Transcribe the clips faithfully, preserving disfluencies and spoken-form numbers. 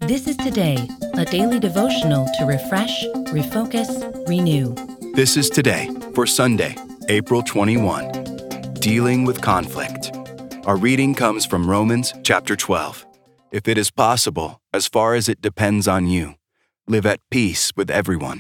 This is Today, a daily devotional to refresh, refocus, renew. This is Today for Sunday, April twenty-first. Dealing with conflict. Our reading comes from Romans chapter twelve. If it is possible, as far as it depends on you, live at peace with everyone.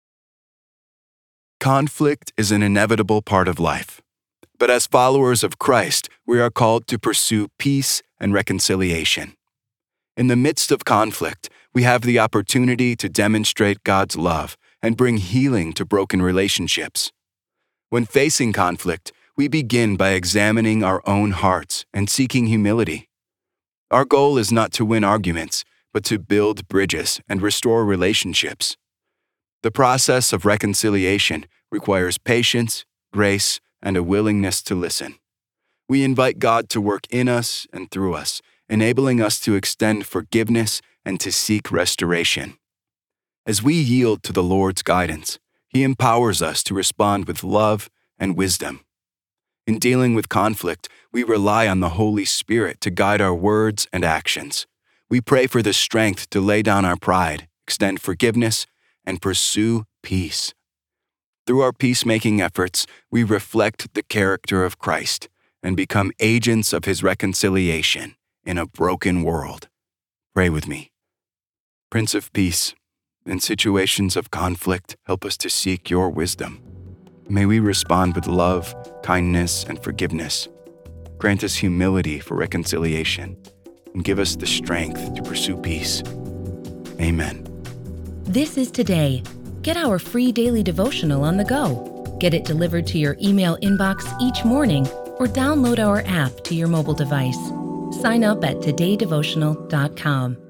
Conflict is an inevitable part of life. But as followers of Christ, we are called to pursue peace and reconciliation. In the midst of conflict, we have the opportunity to demonstrate God's love and bring healing to broken relationships. When facing conflict, we begin by examining our own hearts and seeking humility. Our goal is not to win arguments, but to build bridges and restore relationships. The process of reconciliation requires patience, grace, and a willingness to listen. We invite God to work in us and through us, enabling us to extend forgiveness and to seek restoration. As we yield to the Lord's guidance, He empowers us to respond with love and wisdom. In dealing with conflict, we rely on the Holy Spirit to guide our words and actions. We pray for the strength to lay down our pride, extend forgiveness, and pursue peace. Through our peacemaking efforts, we reflect the character of Christ and become agents of His reconciliation in a broken world. Pray with me. Prince of Peace, in situations of conflict, help us to seek Your wisdom. May we respond with love, kindness, and forgiveness. Grant us humility for reconciliation, and give us the strength to pursue peace. Amen. This is Today. Get our free daily devotional on the go. Get it delivered to your email inbox each morning or download our app to your mobile device. Sign up at today devotional dot com.